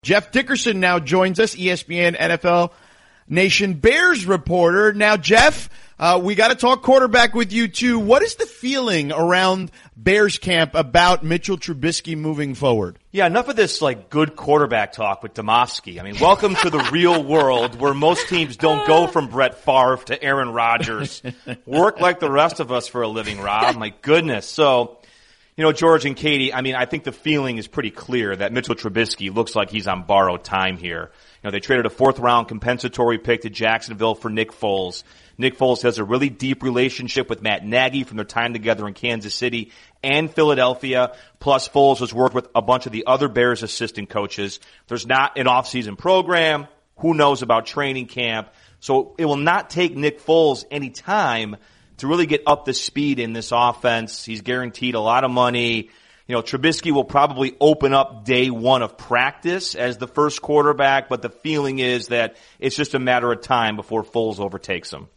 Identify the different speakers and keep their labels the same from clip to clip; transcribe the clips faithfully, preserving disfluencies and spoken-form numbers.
Speaker 1: Jeff Dickerson now joins us, E S P N N F L Nation Bears reporter. Now, Jeff, uh, we got to talk quarterback with you too. What is the feeling around Bears camp about Mitchell Trubisky moving forward?
Speaker 2: Yeah, enough of this like good quarterback talk with Domofsky. I mean, welcome to the real world where most teams don't go from Brett Favre to Aaron Rodgers. Work like the rest of us for a living, Rob. My goodness. So, you know, George and Katie, I mean, I think the feeling is pretty clear that Mitchell Trubisky looks like he's on borrowed time here. You know, they traded a fourth round compensatory pick to Jacksonville for Nick Foles. Nick Foles has a really deep relationship with Matt Nagy from their time together in Kansas City and Philadelphia. Plus, Foles has worked with a bunch of the other Bears assistant coaches. There's not an off-season program. Who knows about training camp? So it will not take Nick Foles any time to really get up to speed in this offense. He's guaranteed a lot of money. You know, Trubisky will probably open up day one of practice as the first quarterback, but the feeling is that it's just a matter of time before Foles overtakes him.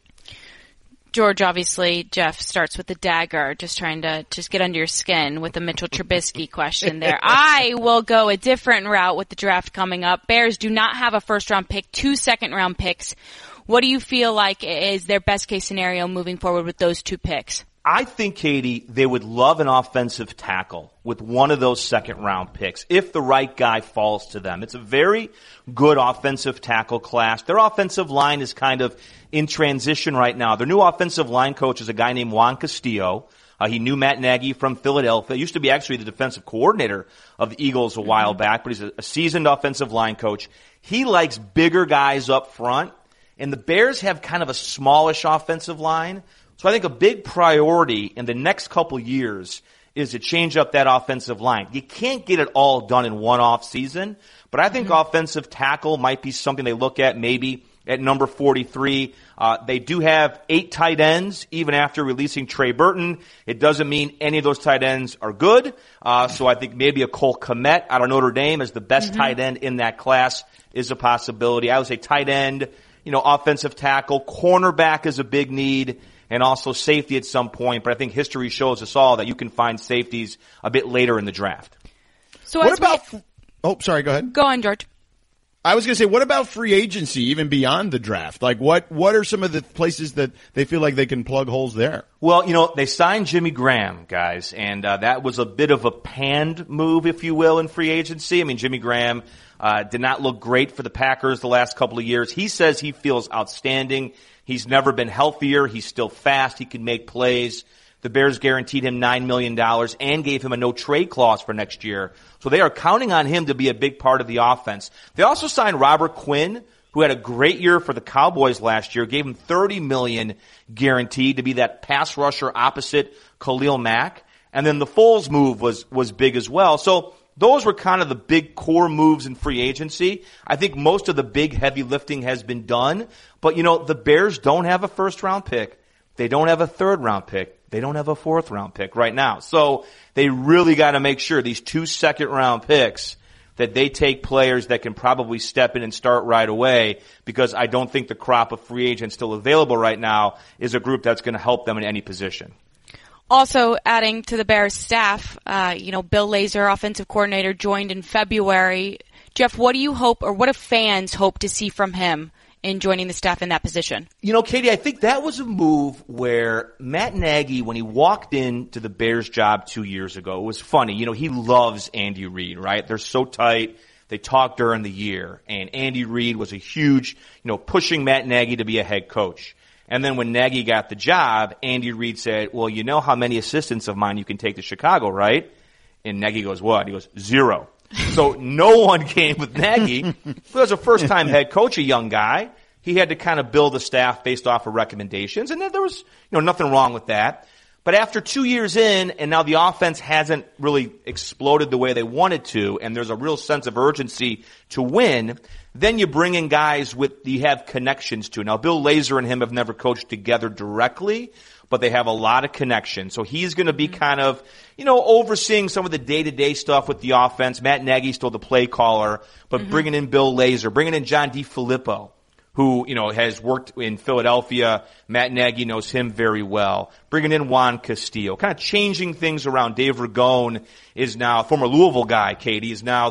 Speaker 3: George, obviously, Jeff starts with the dagger, just trying to just get under your skin with the Mitchell Trubisky question there. I will go a different route with the draft coming up. Bears do not have a first-round pick, two second-round picks. What do you feel like is their best-case scenario moving forward with those two picks?
Speaker 2: I think, Katie, they would love an offensive tackle with one of those second-round picks if the right guy falls to them. It's a very good offensive tackle class. Their offensive line is kind of in transition right now. Their new offensive line coach is a guy named Juan Castillo. Uh, he knew Matt Nagy from Philadelphia. He used to be actually the defensive coordinator of the Eagles a while back, but he's a, a seasoned offensive line coach. He likes bigger guys up front, and the Bears have kind of a smallish offensive line. So I think a big priority in the next couple years is to change up that offensive line. You can't get it all done in one off season, but I think mm-hmm. offensive tackle might be something they look at maybe at number forty-three. Uh, they do have eight tight ends even after releasing Trey Burton. It doesn't mean any of those tight ends are good. Uh, so I think maybe a Cole Kmet out of Notre Dame as the best mm-hmm. tight end in that class is a possibility. I would say tight end, you know, offensive tackle, cornerback is a big need. And also safety at some point, but I think history shows us all that you can find safeties a bit later in the draft.
Speaker 3: So
Speaker 1: what
Speaker 3: as
Speaker 1: about?
Speaker 3: we,
Speaker 1: oh, sorry. Go ahead.
Speaker 3: Go on, George.
Speaker 1: I was going to say, what about free agency, even beyond the draft? Like, what what are some of the places that they feel like they can plug holes there?
Speaker 2: Well, you know, they signed Jimmy Graham, guys, and uh, that was a bit of a panned move, if you will, in free agency. I mean, Jimmy Graham uh, did not look great for the Packers the last couple of years. He says he feels outstanding. He's never been healthier. He's still fast. He can make plays. The Bears guaranteed him nine million dollars and gave him a no-trade clause for next year. So they are counting on him to be a big part of the offense. They also signed Robert Quinn, who had a great year for the Cowboys last year, gave him thirty million dollars guaranteed to be that pass rusher opposite Khalil Mack. And then the Foles move was, was big as well. So those were kind of the big core moves in free agency. I think most of the big heavy lifting has been done. But, you know, the Bears don't have a first-round pick. They don't have a third-round pick. They don't have a fourth-round pick right now. So they really got to make sure these two second-round picks that they take players that can probably step in and start right away, because I don't think the crop of free agents still available right now is a group that's going to help them in any position.
Speaker 3: Also, adding to the Bears staff, uh, you know, Bill Lazor, offensive coordinator, joined in February. Jeff, what do you hope, or what do fans hope to see from him in joining the staff in that position?
Speaker 2: You know, Katie, I think that was a move where Matt Nagy, when he walked into the Bears job two years ago, it was funny. You know, he loves Andy Reid, right? They're so tight. They talked during the year, and Andy Reid was a huge, you know, pushing Matt Nagy to be a head coach. And then when Nagy got the job, Andy Reid said, well, you know how many assistants of mine you can take to Chicago, right? And Nagy goes, what? He goes, zero. So no one came with Nagy. He was a first-time head coach, a young guy. He had to kind of build a staff based off of recommendations, and there was, you know, nothing wrong with that. But after two years in, and now the offense hasn't really exploded the way they wanted to, and there's a real sense of urgency to win, then you bring in guys with you have connections to. Now, Bill Lazor and him have never coached together directly, but they have a lot of connections. So he's going to be kind of, you know, overseeing some of the day-to-day stuff with the offense. Matt Nagy's still the play caller, but mm-hmm. bringing in Bill Lazor, bringing in John DeFilippo, who, you know, has worked in Philadelphia. Matt Nagy knows him very well. Bringing in Juan Castillo, kind of changing things around. Dave Ragone is now, former Louisville guy, Katie, is now their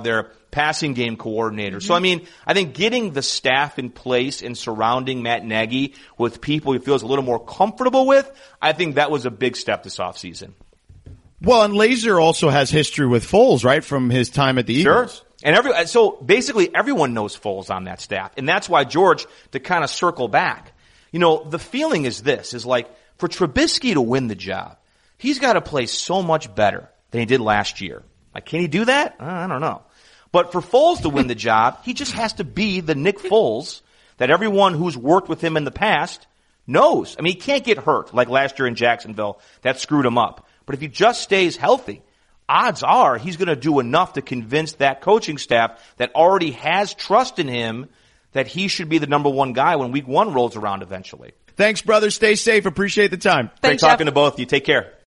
Speaker 2: passing game coordinator. Mm-hmm. So, I mean, I think getting the staff in place and surrounding Matt Nagy with people he feels a little more comfortable with, I think that was a big step this offseason.
Speaker 1: Well, and Laser also has history with Foles, right, from his time at the Eagles.
Speaker 2: Sure. And every, so basically everyone knows Foles on that staff. And that's why, George, to kind of circle back, you know, the feeling is this, is like for Trubisky to win the job, he's got to play so much better than he did last year. Like, can he do that? I don't know. But for Foles to win the job, he just has to be the Nick Foles that everyone who's worked with him in the past knows. I mean, he can't get hurt like last year in Jacksonville. That screwed him up. But if he just stays healthy, odds are he's going to do enough to convince that coaching staff that already has trust in him that he should be the number one guy when week one rolls around eventually.
Speaker 1: Thanks, brother. Stay safe. Appreciate the time.
Speaker 2: Thanks, Great talking Jeff. to both of you. Take care.